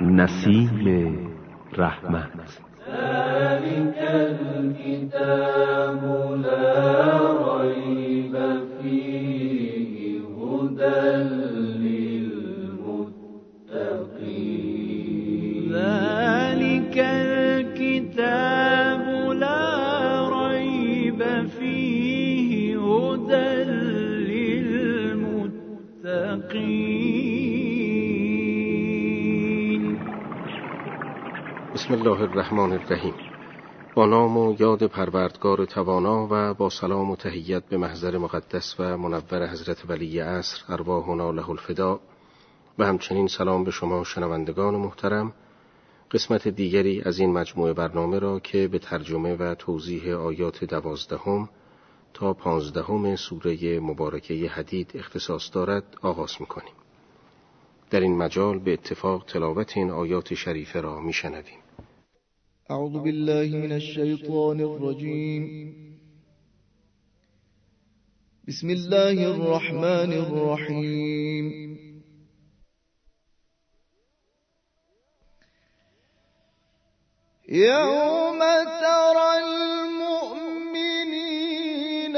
نسیم رحمت. ذلك الكتاب لا ريب فيه هدى للمتقين. ذلك الكتاب لا ريب فيه هدى للمتقين. بسم الله الرحمن الرحیم. با نام و یاد پروردگار توانا و با سلام و تحیت به محضر مقدس و منور حضرت ولی عصر ارواحنا له الفدا و همچنین سلام به شما شنوندگان محترم. قسمت دیگری از این مجموعه برنامه را که به ترجمه و توضیح آیات 12 تا 15 سوره مبارکه حدید اختصاص دارد آغاز می‌کنیم. در این مجال به اتفاق تلاوت این آیات شریفه را می‌شنویم. اعوذ بالله من الشیطان الرجیم. بسم الله الرحمن الرحیم. یوم ترى المؤمنین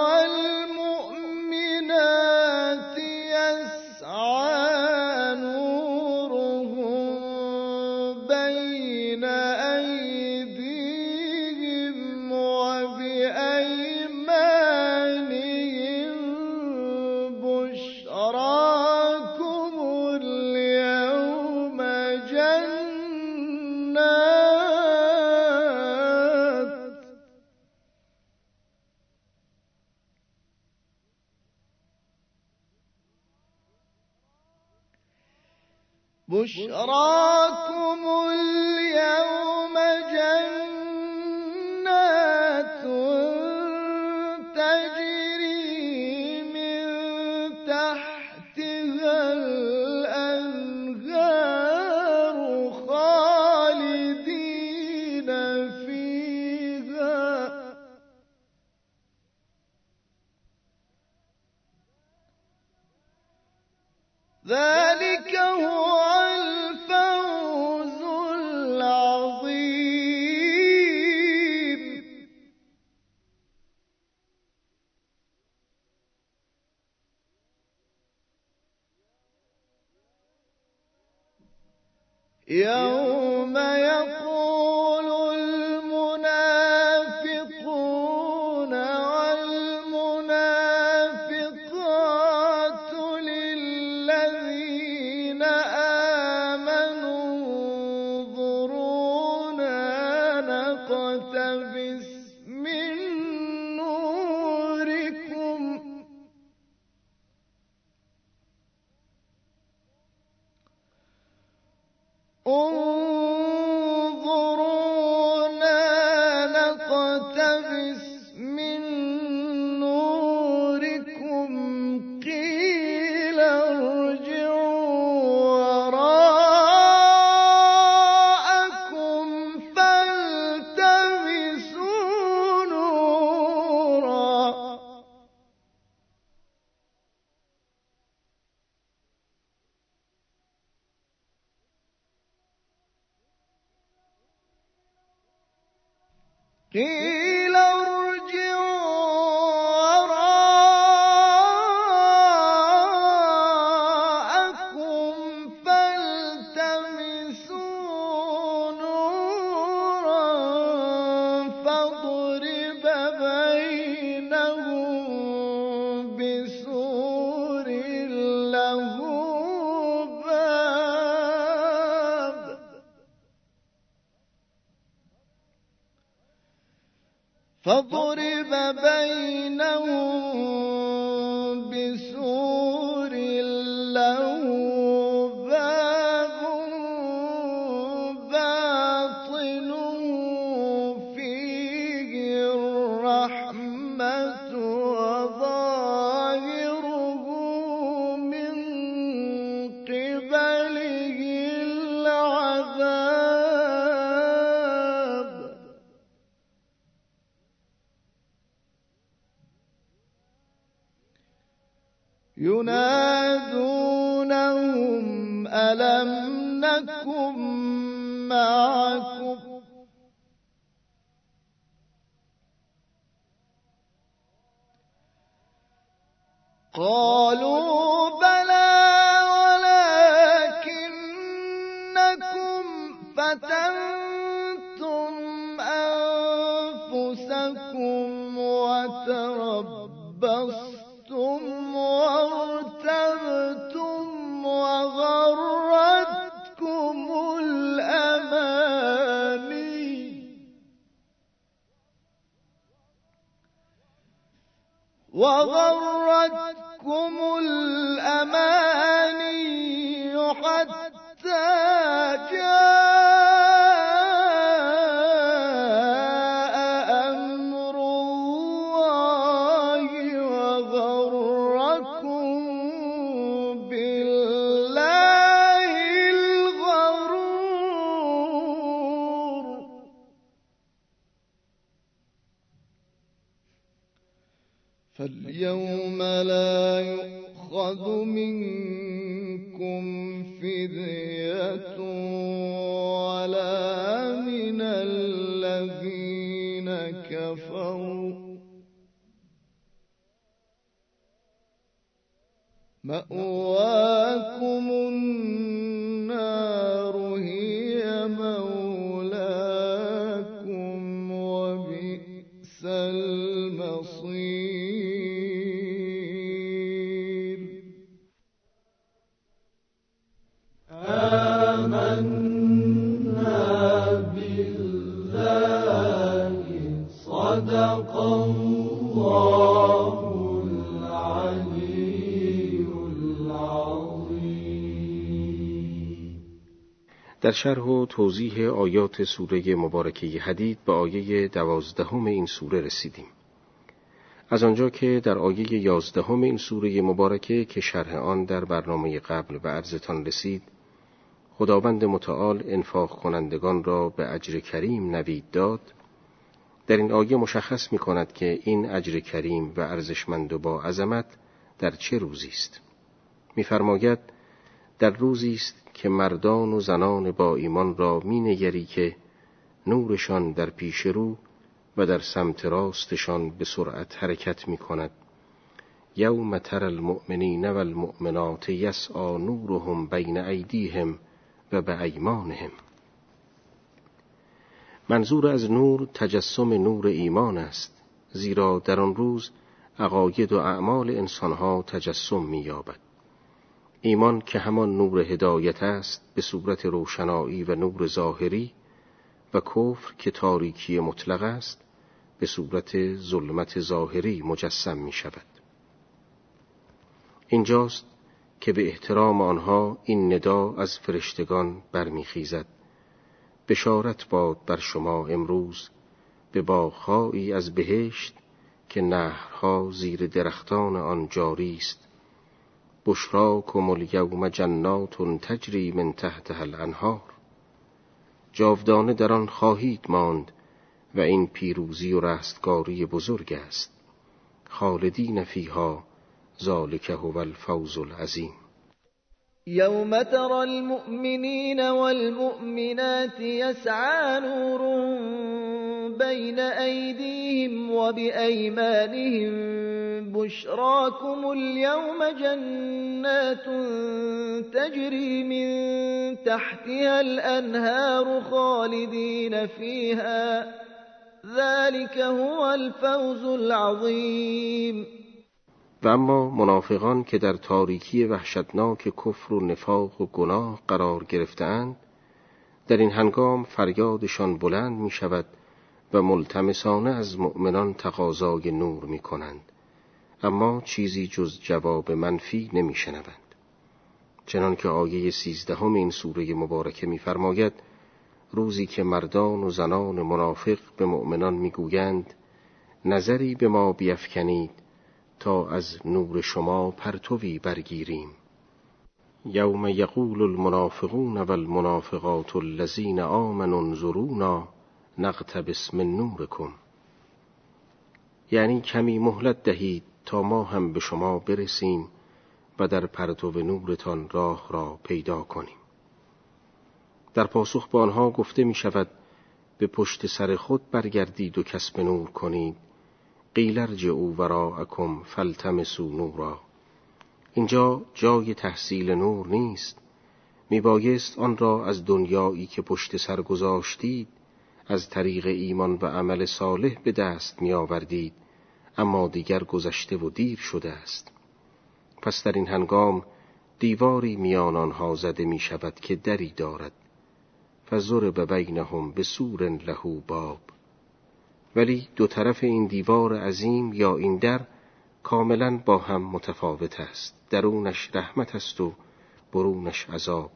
والمؤمنات یسعى نورهم بین ایدیهم وبأیمانهم بشراکم اليوم جنات تجري من تحتها الأنهار خالدين فيها ذلك هو الفوز العظيم. يوم يقول المنافقون والمنافقات للذين آمنوا انظرونا نقتبس من نوركم انظرونا نقتبس من نوركم قيل ارجعوا وراءكم فالتمسوا نورا قيل ارجعوا وراءكم فالتمسوا نورا فضرب بينهم بسور له باب فضرب بينهم بسور له باب باطنه فيه الرحمة وظاهره من قبله العذاب. ينادونهم ألم نكن معكم قالوا بلى ولكنكم فتنتم أنفسكم وتربصتم وارتبتم وغرتكم الأماني حتى جاء أمر الله وغركم بالله الغرور فاليوم لا يؤخذ منكم فدية ولا من الذين كفروا مأواكم النار هي مولاكم وبئس المصير آمنا بالله صدق الله العلي العظيم. در شرح و توضیح آیات سوره مبارکه حدید به آیه 12 این سوره رسیدیم. از آنجا که در آیه 11 این سوره مبارکه که شرح آن در برنامه قبل به عرضتان رسید، خداوند متعال انفاق کنندگان را به اجر کریم نوید داد. در این آیه مشخص می کند که این اجر کریم و ارزشمند و با عظمت در چه روزی است. می فرماید در روزی است که مردان و زنان با ایمان را می نگری که نورشان در پیش رو و در سمت راستشان به سرعت حرکت می کند. یوم تر المؤمنین و المؤمنات یسعی نورهم بین ایدیهم و به ایمانهم. منظور از نور تجسم نور ایمان است، زیرا در آن روز عقاید و اعمال انسانها تجسم می‌یابد. ایمان که همان نور هدایت است به صورت روشنایی و نور ظاهری، و کفر که تاریکی مطلق است به صورت ظلمت ظاهری مجسم می شود. اینجاست که به احترام آنها این ندا از فرشتگان برمیخیزد: بشارت باد بر شما امروز به باغ‌هایی از بهشت که نهرها زیر درختان آن جاری است. بشراکم الیوم جنات تجری من تحتها الانهار. جاودانه در آن خواهید ماند و این پیروزی و رستگاری بزرگ است. خالدین فیها ذلک هو الفوز العظیم. یوم تری المؤمنین والمؤمنات یسعی نورهم بین ایدیهم و بأیمانهم بشراکم اليوم جنات تجری من تحتها الانهار خالدین فیها ذلك هو الفوز العظیم. و اما منافقان که در تاریکی وحشتناک کفر و نفاق و گناه قرار گرفتند، در این هنگام فریادشان بلند می شود و ملتمسانه از مؤمنان تقاضای نور می کنند، اما چیزی جز جواب منفی نمی شنوند. چنان که آیه 13 این سوره مبارکه می فرماید: روزی که مردان و زنان منافق به مؤمنان می گویند نظری به ما بیفکنید تا از نور شما پرتوی برگیریم. یوم یقول المنافقون والمنافقات الذین آمنوا انظرونا نقتبس من نورکم. یعنی کمی مهلت دهید تا ما هم به شما برسیم و در پرتو نورتان راه را پیدا کنیم. در پاسخ به آنها گفته می شود به پشت سر خود برگردید و کسب نور کنید. قیل ارجعوا وراءکم فالتمسوا نورا. اینجا جای تحصیل نور نیست. می بایست آن را از دنیایی که پشت سر گذاشتید از طریق ایمان و عمل صالح به دست می آوردید، اما دیگر گذشته و دیر شده است. پس در این هنگام دیواری میان آنها زده می شود که دری دارد. فضرب بینهم بسور له باب. ولی دو طرف این دیوار عظیم یا این در کاملا با هم متفاوت است. درونش رحمت است و برونش عذاب.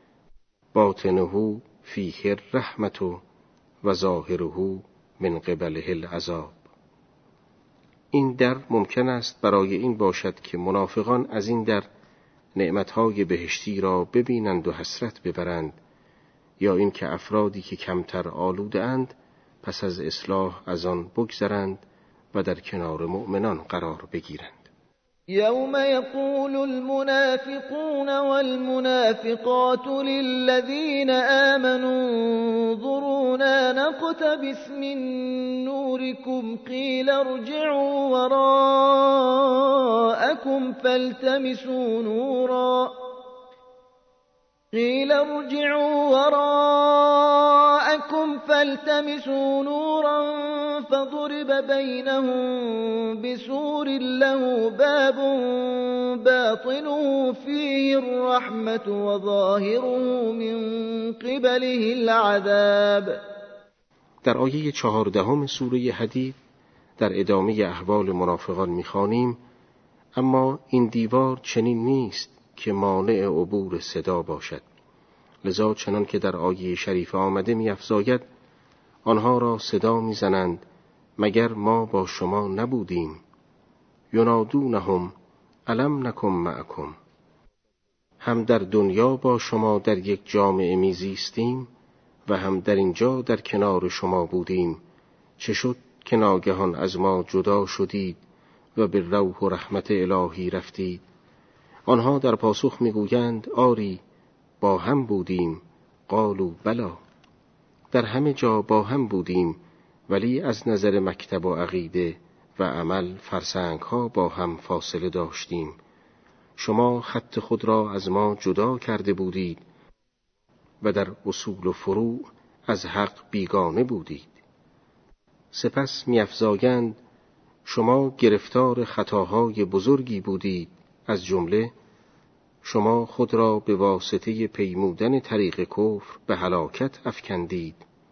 باطنه فیه الرحمت و ظاهره من قبله العذاب. این در ممکن است برای این باشد که منافقان از این در نعمتهای بهشتی را ببینند و حسرت ببرند، یا این که افرادی که کمتر آلوده اند پس از اصلاح از آن بگذرند و در کنار مؤمنان قرار بگیرند. يوم يقول المنافقون والمنافقات للذين آمنوا انظرونا نقتبس من نوركم قيل ارجعوا وراءكم فالتمسوا نورا فضرب بينهم بسور له باب باطنه فيه الرحمة وظاهره من قبله العذاب. در آیه 14 سوره حدید در ادامه احوال منافقان می‌خوانیم: اما این دیوار چنین نیست که مانع عبور صدا باشد، لذا چنان که در آیه شریفه آمده می‌افزاید آنها را صدا می‌زنند مگر ما با شما نبودیم؟ ینادونهم الم نکن معکم. هم در دنیا با شما در یک جامعه میزیستیم و هم در اینجا در کنار شما بودیم. چه شد که ناگهان از ما جدا شدید و به روح و رحمت الهی رفتید؟ آنها در پاسخ میگویند آری با هم بودیم. قالوا بلا. در همه جا با هم بودیم، ولی از نظر مکتب و عقیده و عمل فرسنگ ها با هم فاصله داشتیم. شما خط خود را از ما جدا کرده بودید و در اصول و فروع از حق بیگانه بودید. سپس می‌افزایند شما گرفتار خطاهای بزرگی بودید، از جمله شما خود را به واسطه پیمودن طریق کفر به هلاکت افکندید.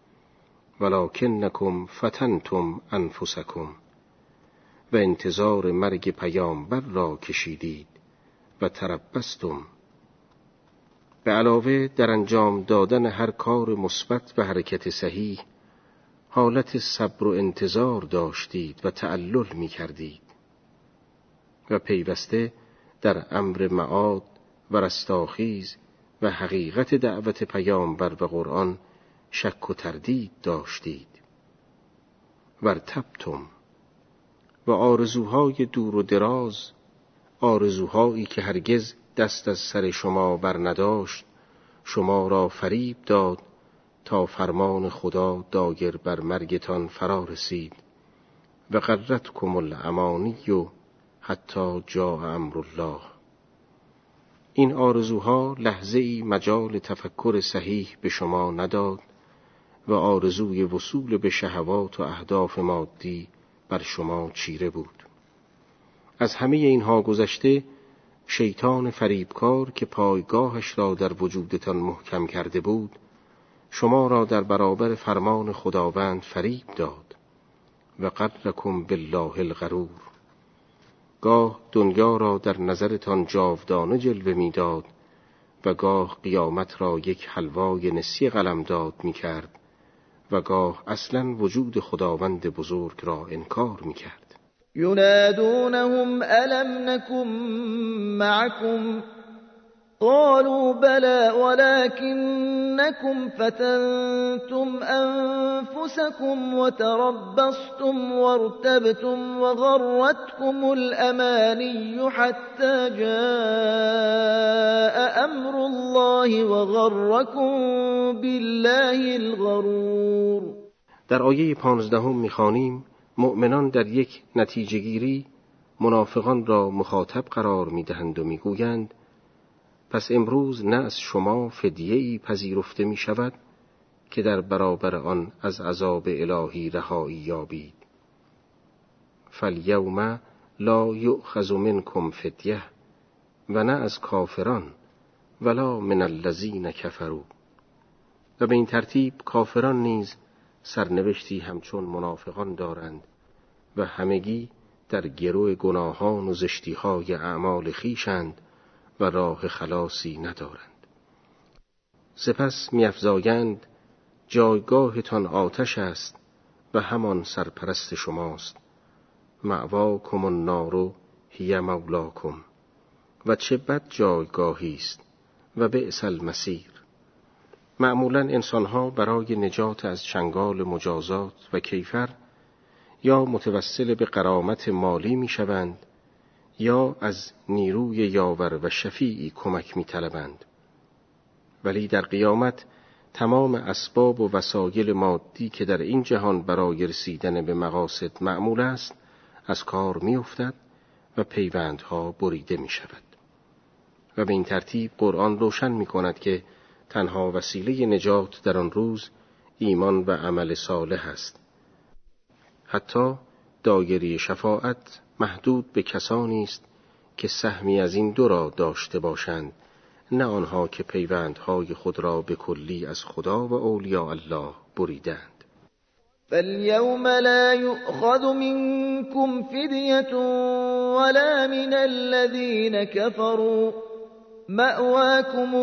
ولکنکم فتنتم انفسکم. و انتظار مرگ پیامبر را کشیدید و تربستم. به علاوه در انجام دادن هر کار مثبت و حرکت صحیح حالت صبر و انتظار داشتید و تعلل می کردید و پیوسته در امر معاد و رستاخیز و حقیقت دعوت پیامبر و قرآن شک و تردید داشتید. ورتبتم. و آرزوهای دور و دراز، آرزوهایی که هرگز دست از سر شما بر نداشت، شما را فریب داد تا فرمان خدا دایر بر مرگتان فرا رسید. و غرتکم الامانی حتی جاء امر الله. این آرزوها لحظه‌ای مجال تفکر صحیح به شما نداد و آرزوی وصول به شهوات و اهداف مادی بر شما چیره بود. از همه اینها گذشته شیطان فریبکار که پایگاهش را در وجودتان محکم کرده بود، شما را در برابر فرمان خداوند فریب داد. و غرکم بالله الغرور. گاه دنیا را در نظرتان جاودانه جلوه می‌داد و گاه قیامت را یک حلوای نسی قلمداد می‌کرد و گاه اصلاً وجود خداوند بزرگ را انکار می‌کرد. ینادونهم الم نکن معکم قالوا بلى ولكنكم فتنتم أنفسكم وتربصتم وارتبتم وغرتكم الأماني حتى جاء أمر الله وغركم بالله الغرور. در آیه 15 می‌خوانیم مؤمنان در یک نتیجه گیری منافقان را مخاطب قرار می‌دهند و می‌گویند پس امروز نه از شما فدیه‌ای پذیرفته می شود که در برابر آن از عذاب الهی رهایی یابید. فالیوم لا یؤخذ منکم فدیه و نه از کافران ولا من الذین کفروا. و به این ترتیب کافران نیز سرنوشتی همچون منافقان دارند و همگی در گرو گناهان و زشتی‌های اعمال خویشند و راه خلاصی ندارند. سپس می‌افزایند جایگاهتان آتش است و همان سرپرست شماست. مأواکم النار هی مولاکم. و چه بد جایگاهی است و بئس المصیر. معمولاً انسان‌ها برای نجات از چنگال مجازات و کیفر یا متوسل به غرامت مالی می‌شوند یا از نیروی یاور و شفیعی کمک می‌طلبند. ولی در قیامت تمام اسباب و وسایل مادی که در این جهان برای رسیدن به مقاصد معمول است از کار می‌افتد و پیوندها بریده می‌شود. و به این ترتیب قرآن روشن می‌کند که تنها وسیله نجات در آن روز ایمان و عمل صالح است. حتی دایره شفاعت محدود به کسانی است که سهمی از این دو را داشته باشند، نه آنها که پیوندهای خود را به کلی از خدا و اولیاء الله بریدند. فاليوم لا يؤخذ منكم فدية ولا من الذين كفروا مأواكم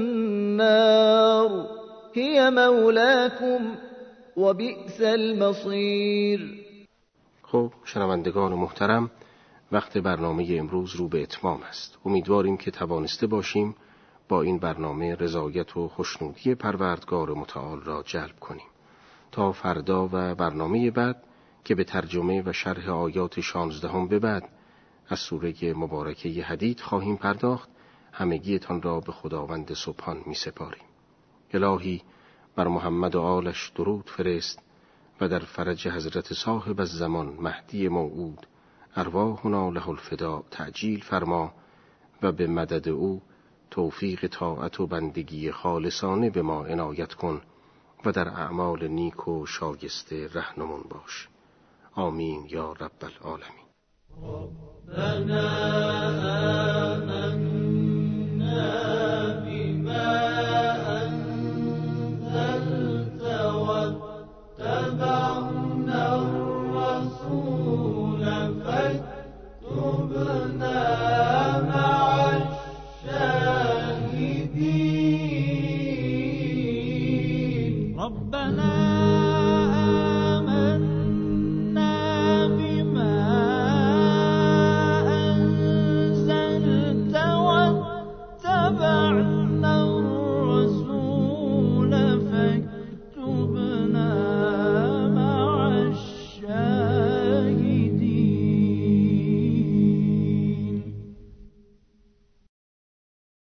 النار هي مولاكم وبئس المصير. خب شنوندگان محترم، وقت برنامه امروز رو به اتمام است. امیدواریم که توانسته باشیم با این برنامه رضایت و خوشنودی پروردگار متعال را جلب کنیم. تا فردا و برنامه بعد که به ترجمه و شرح آیات 16 به بعد از سوره مبارکه حدید خواهیم پرداخت، همگیتان را به خداوند سبحان می سپاریم. الهی بر محمد و آلش درود فرست و در فرج حضرت صاحب الزمان مهدی موعود ارواحنا له الفدا تعجیل فرما و به مدد او توفیق طاعت و بندگی خالصانه به ما عنایت کن و در اعمال نیک و شایسته رهنمون باش. آمین یا رب العالمین. ربنا آمنا بما أنزلت واتبعنا الرسول فاكتبنا مع الشاهدين. ربنا